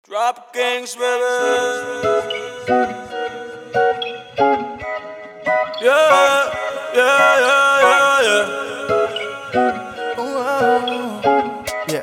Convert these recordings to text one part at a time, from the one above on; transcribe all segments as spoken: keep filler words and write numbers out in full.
Trap Kings, baby. Yeah, yeah, yeah, yeah, yeah. Oh, yeah.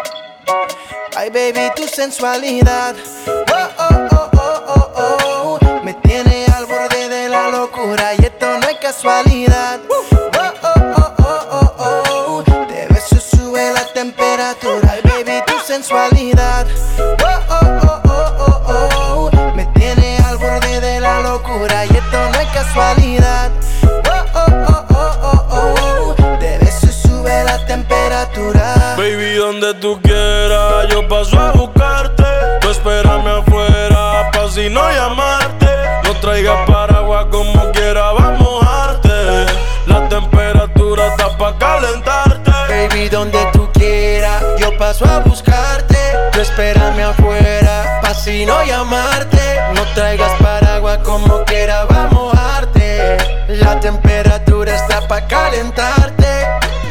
Ay, baby, tu sensualidad. Oh, oh, oh, oh, oh, oh. Me tiene al borde de la locura y esto no es casualidad. Oh, oh, oh, oh, oh, oh. De beso sube la temperatura. Ay, baby, tu sensualidad. Oh, oh, oh, oh, oh, oh. Me tiene al borde de la locura y esto no es casualidad. Oh, oh, oh, oh, oh, oh. De beso sube la temperatura. Baby, donde tú quieras, yo paso a buscarte. Tú espérame afuera, pa' si no llamarte. No traigas paraguas como quiera, va a mojarte. La temperatura está pa' calentarte. Baby, donde tú quieras, yo paso a buscarte. Tú espérame afuera, pa' si no llamarte. No traigas paraguas como quiera, va a mojarte. La temperatura está pa' calentarte.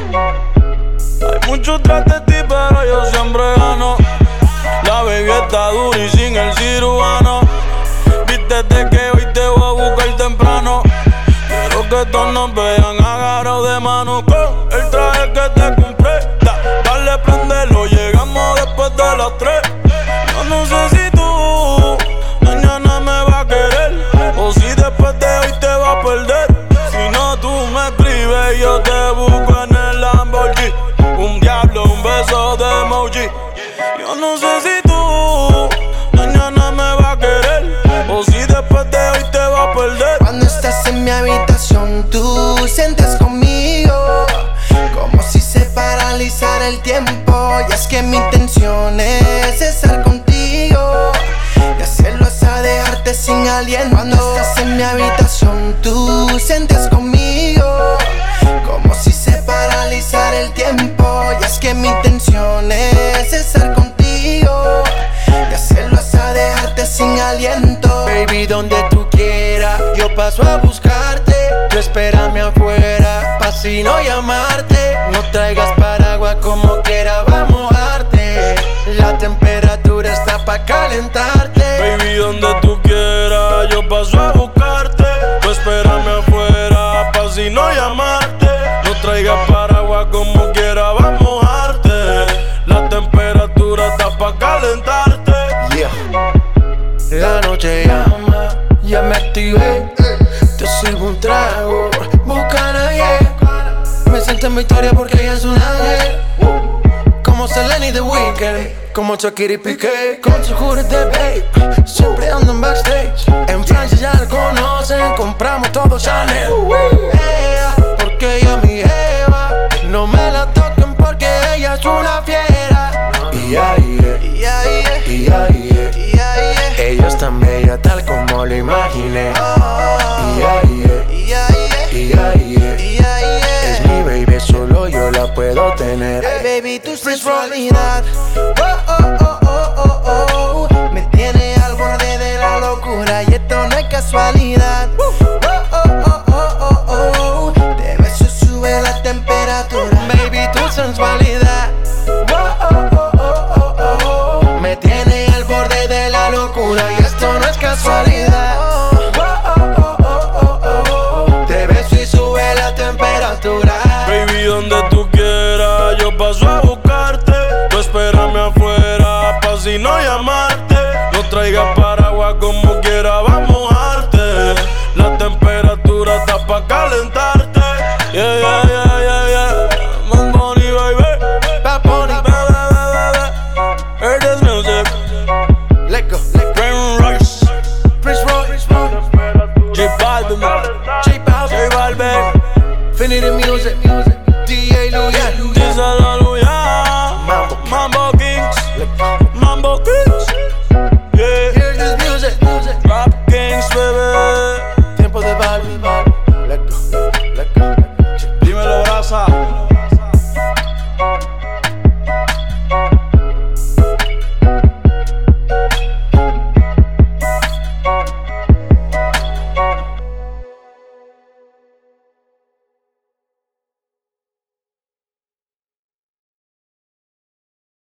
Hay mucho tras de ti, pero yo siempre gano. La baby está dura y sin el cirujano. Vístete que hoy te voy a buscar temprano. Quiero que todos nos vean agarrados de mano con el traje que te compré. Da, dale, prendelo, llegamos después de las tres. Yo no sé si tú mañana me vas a querer o si después de hoy te vas a perder. Si no, tú me escribes y yo te busco en el Lamborghini. Un diablo, un beso de emoji. Yo no sé si tú mañana me vas a querer o si después de hoy te vas a perder. Cuando estás en mi habitación, tú sientes conmigo como si se paralizara el tiempo. Y es que mi intención es estar contigo y hacerlo hasta dejarte sin aliento. Cuando estás en mi habitación, tú sientes conmigo como si se paralizara el tiempo. Y es que mi intención es estar contigo y hacerlo hasta dejarte sin aliento. Baby, donde tú quieras, yo paso a buscarte. Tú espérame afuera, pa' si no llamarte. No traigas paraguas como quiera, va a mojarte. La temperatura está pa' calentarte. Baby, donde tú quieras, yo paso a buscarte. Tú espérame afuera, pa' si no llamarte. No traigas paraguas como quiera, va a mojarte. La temperatura está pa' calentarte. Yeah. La noche llama, ya me activé. Te sirvo un trago, Bucana, yeah. Me siento en victoria porque ella es un ángel. Como Selena y The Weeknd, como Shakira y Piqué, con su jury de babe. Siempre ando en backstage. En Francia ya la conocen, compramos todo Chanel. Yeah, porque ella es mi jeva. No me la toquen porque ella es una fiera. Yeah, yeah, yeah, yeah, yeah, yeah, yeah, yeah. Ella es tan bella tal como lo imaginé. Yeah, yeah, yeah, yeah, yeah, yeah, yeah. Es mi baby, solo yo la puedo tener. Hey, baby, tu sensualidad. Oh, oh, oh, oh, oh, oh. Me tiene al borde de la locura y esto no es casualidad. Oh, oh, oh, oh, oh, oh. De beso sube la temperatura. Baby, tu sensualidad. Oh, oh, oh, oh, oh, oh. Me tiene al borde de la locura y esto no es casualidad. Baby, donde tú quieras, yo paso a buscarte. Tú espérame afuera, pa' si no llamarte. No traigas paraguas como quiera, va a mojarte. La temperatura está pa' calentarte. Yeah, yeah, yeah, yeah, yeah. Bad Bunny, baby. Bad Bunny, hear this music. let go, let go. Brain Rice, Prince Royce, J Balvin, J Balvin, J Balvin. Infinity Music, Music, D A Luyan, Díselo, Luyan. Mambo, Mambo Kings, Mambo